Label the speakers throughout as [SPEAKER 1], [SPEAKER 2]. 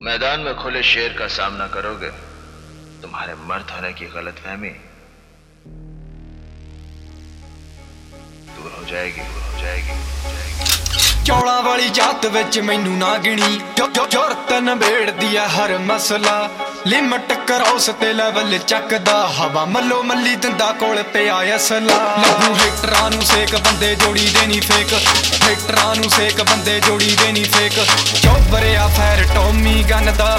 [SPEAKER 1] मैदान में खुले शेर का सामना करोगे, तुम्हारे मर्द होने की गलतफहमी दूर हो जाएगी, दूर हो जाएगी, दूर हो जाएगी।
[SPEAKER 2] चौड़ा वाली जात विच मैनू ना गिणी, जुरत नबेड़दी है हर मसला। लिमट क्रॉस ते लेवल चकदा, हवा मलो मली दंदा कोल पिया असला। लगू हेटरां नू सेक, बंदे जोड़ी देनी फेक। हेटरां नू सेक, बंदे जोड़ी देनी फेक। चौबरिया फैर टॉमी गन दा,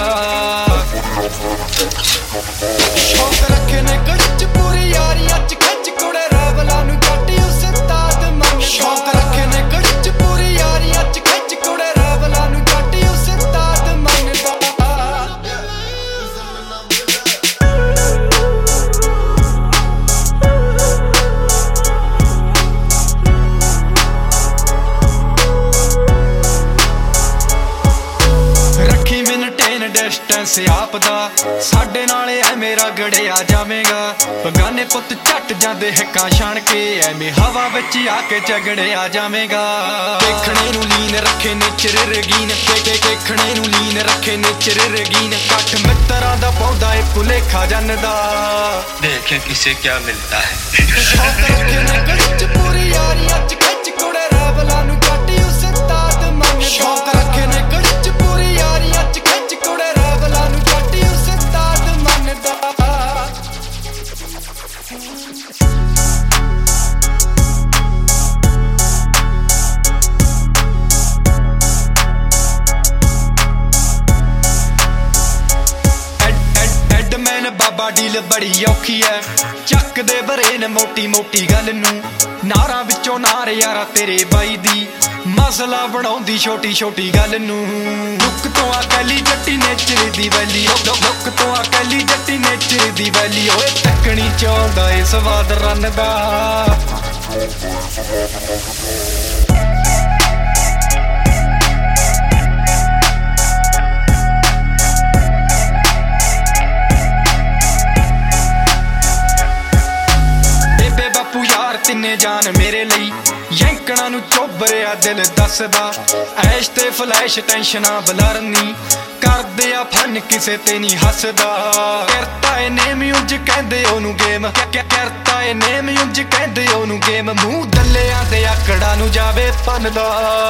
[SPEAKER 2] शौक रखे ने गड़ी च पूरी यारियां च खिच कुड़े रैवलां नू जट्टी उस्ताद मन। शौक रखे ने गड़ी च पूरी यारियां च खिच कुड़े रैवलां नू जट्टी उस्ताद मनदा। डिस्टेंस आपदा साडे नाले ऐ मेरा गड़िया जावेगा। बगाने पुत झट जांदे हिक्कां छाण के, ऐवें हवा विच आके झगड़िया जावेगा। देखणे नू लीन रखे नेचर रगीन, देखणे नू लीन रखे नेचर रगीन। कठ मित्तरां दा पौंदा ए भुलेखा जनदा,
[SPEAKER 3] देखें किसे क्या मिलता है।
[SPEAKER 2] शौक रखे ने गड़ी च पूरी यारियां च खिच कुड़े रैवलां नू जट्टी उस्ताद मन। शौक रखे ने गड़ी च पूरी यारियां च खिच कुड़े रैवलां नू जट्टी उस्ताद मनदा। एडमैन बाबा डील बड़ी औखी है, चक दे बरे ने मोटी मोटी गल नू। नारा विचों नार यारा तेरे बाई दी, मसला बनाउंदी छोटी छोटी गल नू। लुक तो आ कैली जट्टी नेचर दी वैली, लुक तो आ कैली जट्टी नेचर दी वैली। ओए तकनी चौंदा ए स्वाद रन दा। तिन्ने जान मेरे लई, यंकणा नू चोबरिया दिल दसदा। ऐश ते फ्लैश टेंशना बलरनी, करदे आ फन किसे ते नहीं हसदा। करता ए नेम यूज कहंदे ओनू गेम, करता ए नेम यूज कहंदे ओनू गेम। मूंह दल्लियां ते आकड़ा नू जावे पनदा।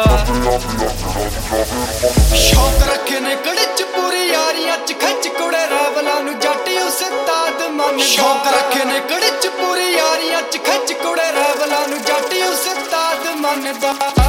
[SPEAKER 2] शौक रखे ने गड़ी च पूरी यारियां च खिच कुड़े रैवलां नू जट्टी उस्ताद मन। शौक रखे ने गड़ी च पूरी यारियां च खिच कुड़े रैवलां नू जट्टी उस्ताद मनदा।